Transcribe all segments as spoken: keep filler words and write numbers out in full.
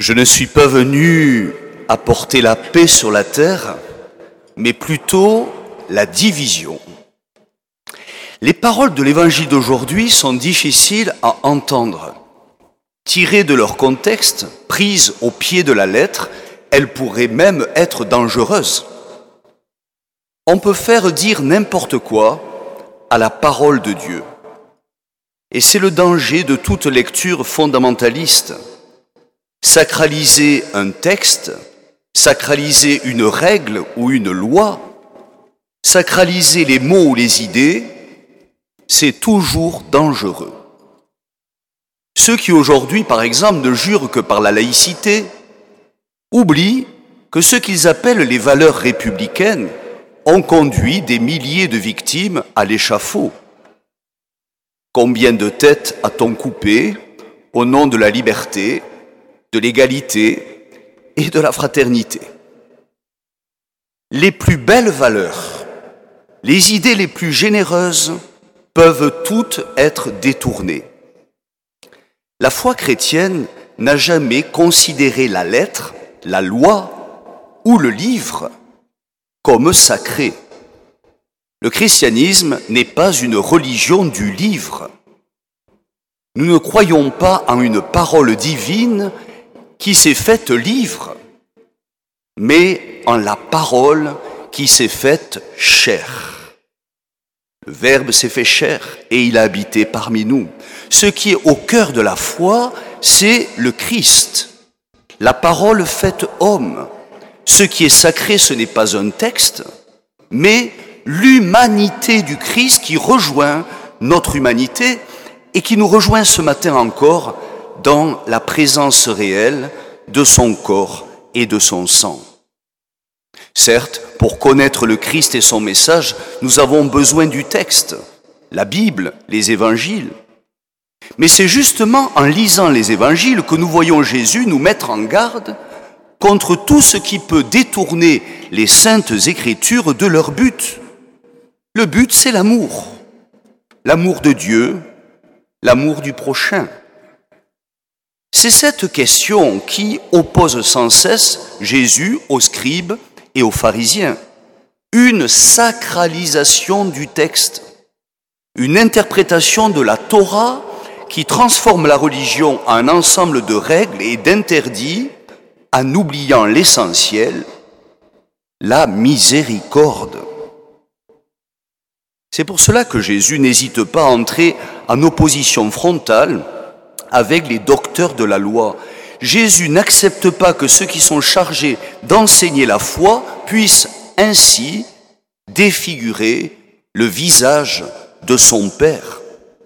Je ne suis pas venu apporter la paix sur la terre, mais plutôt la division. Les paroles de l'évangile d'aujourd'hui sont difficiles à entendre. Tirées de leur contexte, prises au pied de la lettre, elles pourraient même être dangereuses. On peut faire dire n'importe quoi à la parole de Dieu. Et c'est le danger de toute lecture fondamentaliste. Sacraliser un texte, sacraliser une règle ou une loi, sacraliser les mots ou les idées, c'est toujours dangereux. Ceux qui aujourd'hui, par exemple, ne jurent que par la laïcité, oublient que ce qu'ils appellent les valeurs républicaines ont conduit des milliers de victimes à l'échafaud. Combien de têtes a-t-on coupées au nom de la liberté, de l'égalité et de la fraternité? Les plus belles valeurs, les idées les plus généreuses peuvent toutes être détournées. La foi chrétienne n'a jamais considéré la lettre, la loi ou le livre comme sacrés. Le christianisme n'est pas une religion du livre. Nous ne croyons pas en une parole divine qui s'est faite livre, mais en la parole qui s'est faite chair. Le Verbe s'est fait chair et il a habité parmi nous. Ce qui est au cœur de la foi, c'est le Christ, la parole faite homme. Ce qui est sacré, ce n'est pas un texte, mais l'humanité du Christ qui rejoint notre humanité et qui nous rejoint ce matin encore dans la présence réelle de son corps et de son sang. Certes, pour connaître le Christ et son message, nous avons besoin du texte, la Bible, les évangiles. Mais c'est justement en lisant les évangiles que nous voyons Jésus nous mettre en garde contre tout ce qui peut détourner les saintes écritures de leur but. Le but, c'est l'amour. L'amour de Dieu, l'amour du prochain. C'est cette question qui oppose sans cesse Jésus aux scribes et aux pharisiens. Une sacralisation du texte, une interprétation de la Torah qui transforme la religion en un ensemble de règles et d'interdits en oubliant l'essentiel, la miséricorde. C'est pour cela que Jésus n'hésite pas à entrer en opposition frontale avec les docteurs de la loi. Jésus n'accepte pas que ceux qui sont chargés d'enseigner la foi puissent ainsi défigurer le visage de son Père.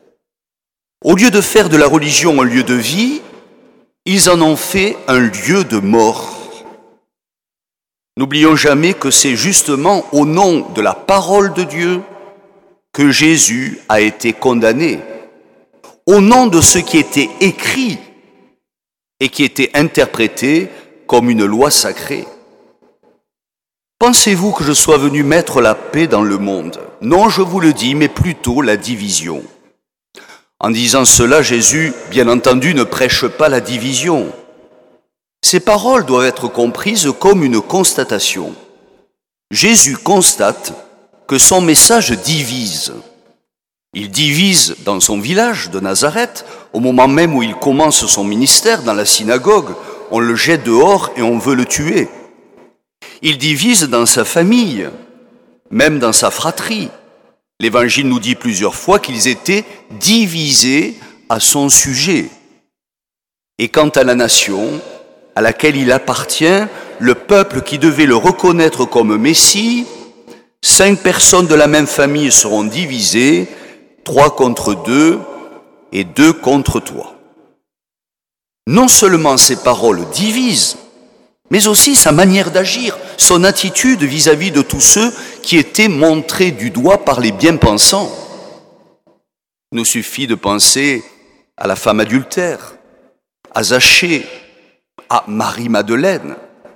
Au lieu de faire de la religion un lieu de vie, ils en ont fait un lieu de mort. N'oublions jamais que c'est justement au nom de la parole de Dieu que Jésus a été condamné, au nom de ce qui était écrit et qui était interprété comme une loi sacrée. Pensez-vous que je sois venu mettre la paix dans le monde? Non, je vous le dis, mais plutôt la division. En disant cela, Jésus, bien entendu, ne prêche pas la division. Ces paroles doivent être comprises comme une constatation. Jésus constate que son message divise. Il divise dans son village de Nazareth, au moment même où il commence son ministère dans la synagogue, on le jette dehors et on veut le tuer. Il divise dans sa famille, même dans sa fratrie. L'Évangile nous dit plusieurs fois qu'ils étaient divisés à son sujet. Et quant à la nation à laquelle il appartient, le peuple qui devait le reconnaître comme Messie, cinq personnes de la même famille seront divisées, trois contre deux et deux contre toi. Non seulement ces paroles divisent, mais aussi sa manière d'agir, son attitude vis-à-vis de tous ceux qui étaient montrés du doigt par les bien-pensants. Il nous suffit de penser à la femme adultère, à Zachée, à Marie-Madeleine.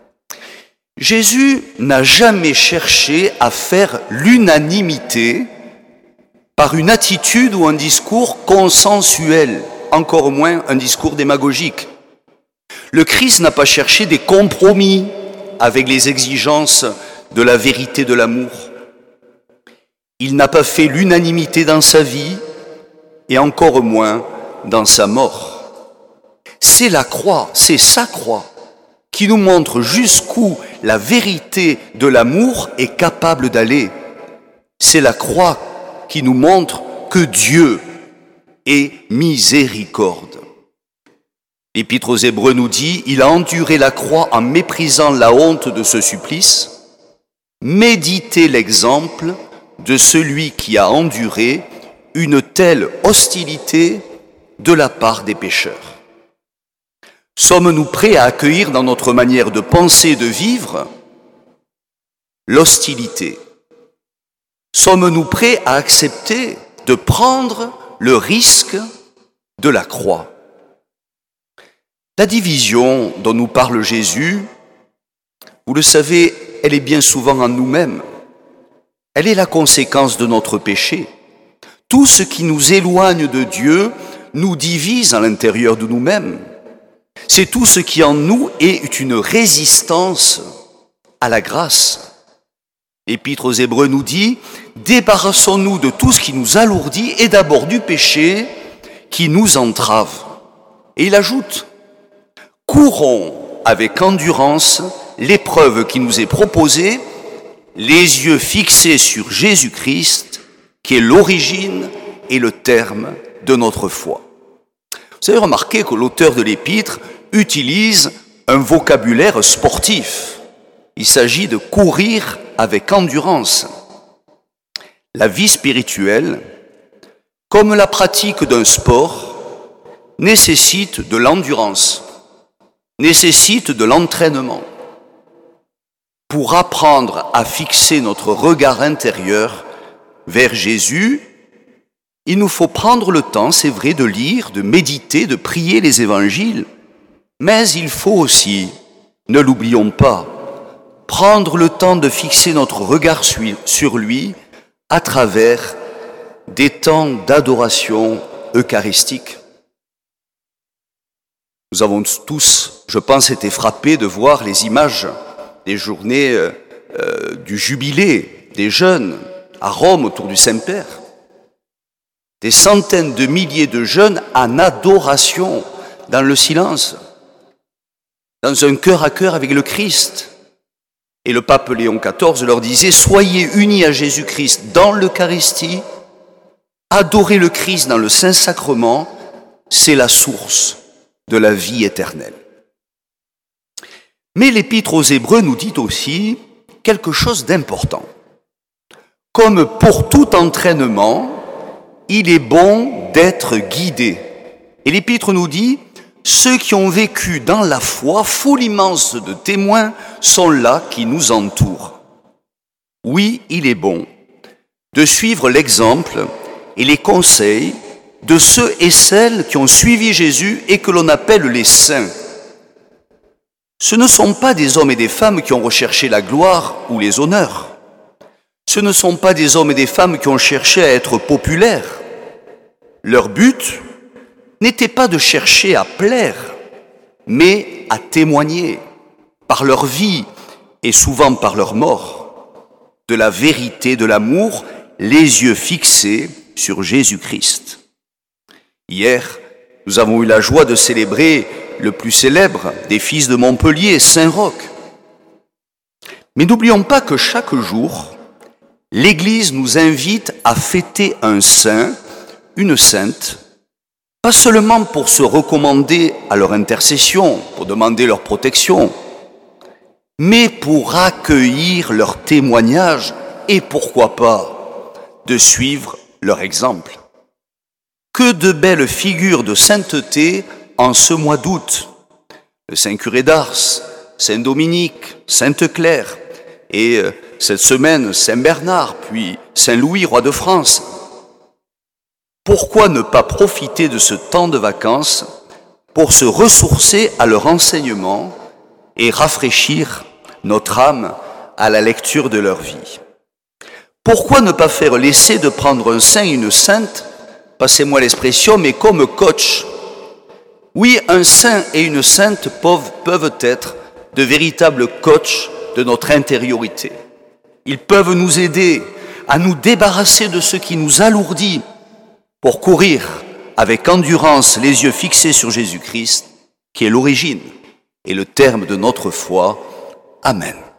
Jésus n'a jamais cherché à faire l'unanimité par une attitude ou un discours consensuel, encore moins un discours démagogique. Le Christ n'a pas cherché des compromis avec les exigences de la vérité de l'amour. Il n'a pas fait l'unanimité dans sa vie et encore moins dans sa mort. C'est la croix, c'est sa croix qui nous montre jusqu'où la vérité de l'amour est capable d'aller. C'est la croix qui nous montre que Dieu est miséricorde. L'Épître aux Hébreux nous dit « Il a enduré la croix en méprisant la honte de ce supplice. Méditez l'exemple de celui qui a enduré une telle hostilité de la part des pécheurs. » Sommes-nous prêts à accueillir dans notre manière de penser et de vivre l'hostilité? Sommes-nous prêts à accepter de prendre le risque de la croix? La division dont nous parle Jésus, vous le savez, elle est bien souvent en nous-mêmes. Elle est la conséquence de notre péché. Tout ce qui nous éloigne de Dieu nous divise à l'intérieur de nous-mêmes. C'est tout ce qui en nous est une résistance à la grâce. L'Épître aux Hébreux nous dit « Débarrassons-nous de tout ce qui nous alourdit et d'abord du péché qui nous entrave. » Et il ajoute « Courons avec endurance l'épreuve qui nous est proposée, les yeux fixés sur Jésus-Christ, qui est l'origine et le terme de notre foi. » Vous avez remarqué que l'auteur de l'Épître utilise un vocabulaire sportif. Il s'agit de courir avec endurance. La vie spirituelle, comme la pratique d'un sport, nécessite de l'endurance, nécessite de l'entraînement. Pour apprendre à fixer notre regard intérieur vers Jésus, il nous faut prendre le temps, c'est vrai, de lire, de méditer, de prier les évangiles, mais il faut aussi, ne l'oublions pas, prendre le temps de fixer notre regard sur lui à travers des temps d'adoration eucharistique. Nous avons tous, je pense, été frappés de voir les images des journées euh, euh, du jubilé des jeunes à Rome autour du Saint-Père. Des centaines de milliers de jeunes en adoration, dans le silence, dans un cœur à cœur avec le Christ. Et le pape Léon quatorze leur disait « Soyez unis à Jésus-Christ dans l'Eucharistie, adorez le Christ dans le Saint-Sacrement, c'est la source de la vie éternelle. » Mais l'Épître aux Hébreux nous dit aussi quelque chose d'important. Comme pour tout entraînement, il est bon d'être guidé. Et l'Épître nous dit, ceux qui ont vécu dans la foi, foule immense de témoins sont là qui nous entourent. Oui, il est bon de suivre l'exemple et les conseils de ceux et celles qui ont suivi Jésus et que l'on appelle les saints. Ce ne sont pas des hommes et des femmes qui ont recherché la gloire ou les honneurs. Ce ne sont pas des hommes et des femmes qui ont cherché à être populaires. Leur but n'était pas de chercher à plaire, mais à témoigner par leur vie et souvent par leur mort de la vérité de l'amour, les yeux fixés sur Jésus-Christ. Hier, nous avons eu la joie de célébrer le plus célèbre des fils de Montpellier, Saint Roch. Mais n'oublions pas que chaque jour, l'Église nous invite à fêter un saint, une sainte, pas seulement pour se recommander à leur intercession, pour demander leur protection, mais pour accueillir leur témoignage et pourquoi pas de suivre leur exemple. Que de belles figures de sainteté en ce mois d'août. Le Saint Curé d'Ars, Saint Dominique, Sainte Claire et euh, cette semaine Saint Bernard, puis Saint Louis, roi de France. Pourquoi ne pas profiter de ce temps de vacances pour se ressourcer à leur enseignement et rafraîchir notre âme à la lecture de leur vie? Pourquoi ne pas faire l'essai de prendre un saint et une sainte, passez-moi l'expression, mais comme coach, Oui, un saint et une sainte peuvent, peuvent être de véritables coachs de notre intériorité. Ils peuvent nous aider à nous débarrasser de ce qui nous alourdit pour courir avec endurance les yeux fixés sur Jésus-Christ, qui est l'origine et le terme de notre foi. Amen.